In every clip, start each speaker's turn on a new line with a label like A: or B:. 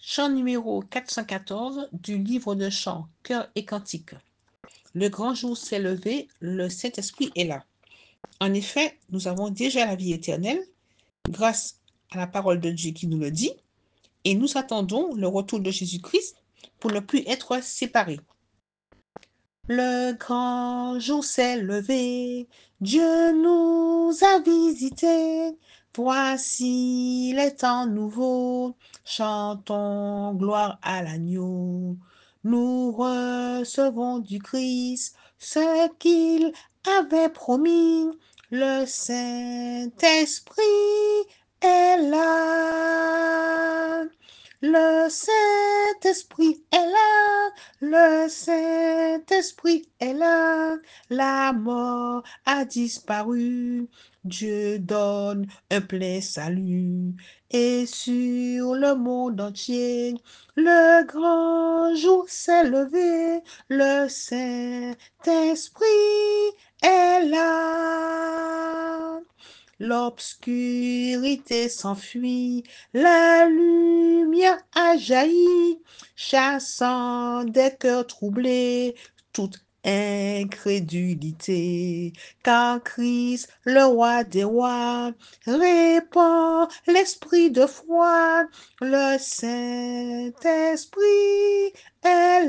A: Chant numéro 414 du livre de chants, Chœurs et cantiques. Le grand jour s'est levé, le Saint-Esprit est là. En effet, nous avons déjà la vie éternelle, grâce à la parole de Dieu qui nous le dit, et nous attendons le retour de Jésus-Christ pour ne plus être séparés. Le grand jour s'est levé, Dieu nous a visités. Voici les temps nouveaux, chantons gloire à l'agneau. Nous recevons du Christ ce qu'il avait promis. Le Saint-Esprit est là. Le Saint-Esprit est là. Le Saint-Esprit est là, la mort a disparu, Dieu donne un plein salut, et sur le monde entier, le grand jour s'est levé, le Saint-Esprit est là. L'obscurité s'enfuit, la lumière a jailli, chassant des cœurs troublés toute incrédulité. Car Christ, le roi des rois, répand l'esprit de foi, le Saint-Esprit est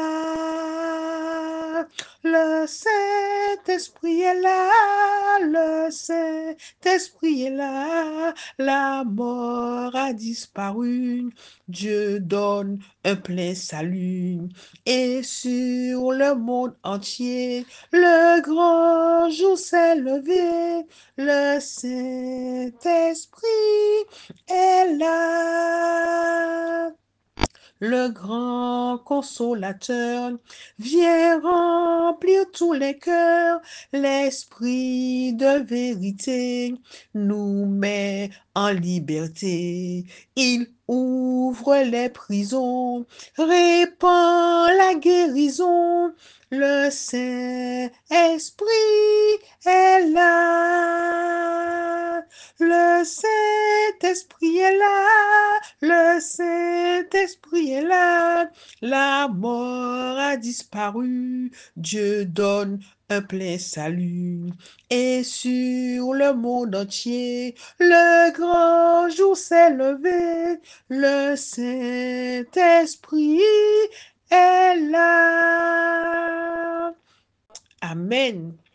A: là. Le Saint-Esprit est là, le Saint-Esprit est là, la mort a disparu, Dieu donne un plein salut, et sur le monde entier, le grand jour s'est levé, le Saint-Esprit est là. Le grand consolateur vient remplir tous les cœurs, l'esprit de vérité nous met en liberté. Il ouvre les prisons, répand la guérison, le Saint-Esprit est là. Le Saint-Esprit est là, le Saint-Esprit est là, la mort a disparu, Dieu donne un plein salut. Et sur le monde entier, le grand jour s'est levé, le Saint-Esprit est là. Amen.